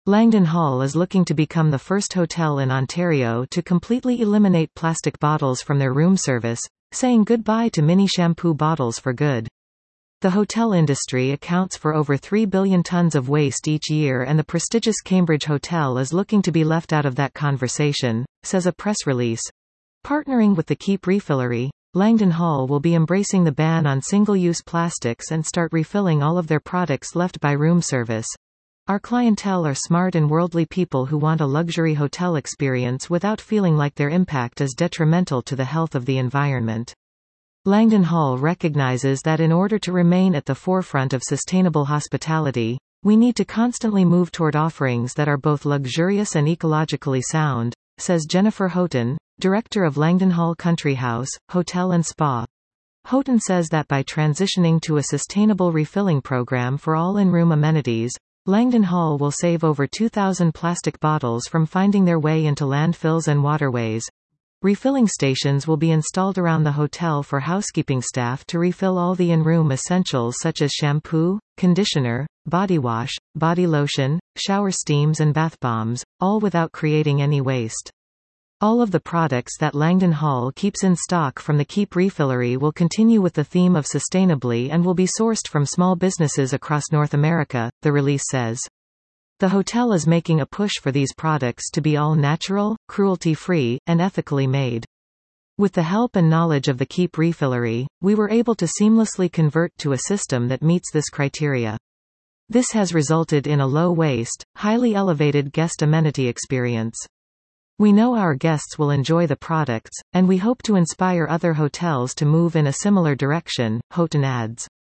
Langdon Hall is looking to become the first hotel in Ontario to completely eliminate plastic bottles from their room service, saying goodbye to mini shampoo bottles for good. The hotel industry accounts for over 3 billion tons of waste each year, and the prestigious Cambridge Hotel is looking to be left out of that conversation, says a press release. Partnering with the Keep Refillery, Langdon Hall will be embracing the ban on single-use plastics and start refilling all of their products left by room service. Our clientele are smart and worldly people who want a luxury hotel experience without feeling like their impact is detrimental to the health of the environment. Langdon Hall recognizes that in order to remain at the forefront of sustainable hospitality, we need to constantly move toward offerings that are both luxurious and ecologically sound, says Jennifer Houghton, director of Langdon Hall Country House, Hotel and Spa. Houghton says that by transitioning to a sustainable refilling program for all in-room amenities, Langdon Hall will save over 2,000 plastic bottles from finding their way into landfills and waterways. Refilling stations will be installed around the hotel for housekeeping staff to refill all the in-room essentials such as shampoo, conditioner, body wash, body lotion, shower steams and bath bombs, all without creating any waste. All of the products that Langdon Hall keeps in stock from the Keep Refillery will continue with the theme of sustainably and will be sourced from small businesses across North America, the release says. The hotel is making a push for these products to be all natural, cruelty-free, and ethically made. With the help and knowledge of the Keep Refillery, we were able to seamlessly convert to a system that meets this criteria. This has resulted in a low-waste, highly elevated guest amenity experience. We know our guests will enjoy the products, and we hope to inspire other hotels to move in a similar direction, Houghton adds.